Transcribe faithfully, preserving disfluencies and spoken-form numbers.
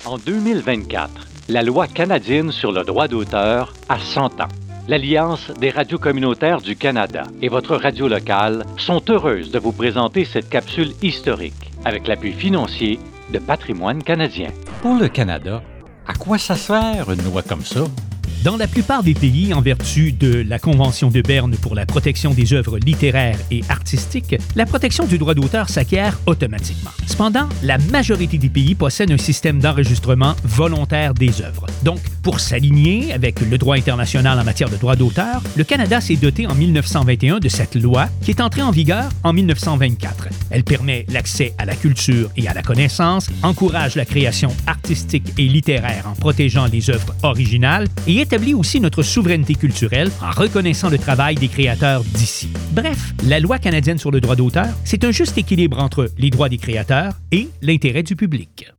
En deux mille vingt-quatre, la loi canadienne sur le droit d'auteur a cent ans. L'Alliance des radios communautaires du Canada et votre radio locale sont heureuses de vous présenter cette capsule historique avec l'appui financier de Patrimoine canadien. Pour le Canada, à quoi ça sert une loi comme ça? Dans la plupart des pays, en vertu de la Convention de Berne pour la protection des œuvres littéraires et artistiques, la protection du droit d'auteur s'acquiert automatiquement. Cependant, la majorité des pays possèdent un système d'enregistrement volontaire des œuvres. Donc, pour s'aligner avec le droit international en matière de droit d'auteur, le Canada s'est doté en mille neuf cent vingt et un de cette loi qui est entrée en vigueur en mille neuf cent vingt-quatre. Elle permet l'accès à la culture et à la connaissance, encourage la création artistique et littéraire en protégeant les œuvres originales et établit aussi notre souveraineté culturelle en reconnaissant le travail des créateurs d'ici. Bref, la loi canadienne sur le droit d'auteur, c'est un juste équilibre entre les droits des créateurs et l'intérêt du public.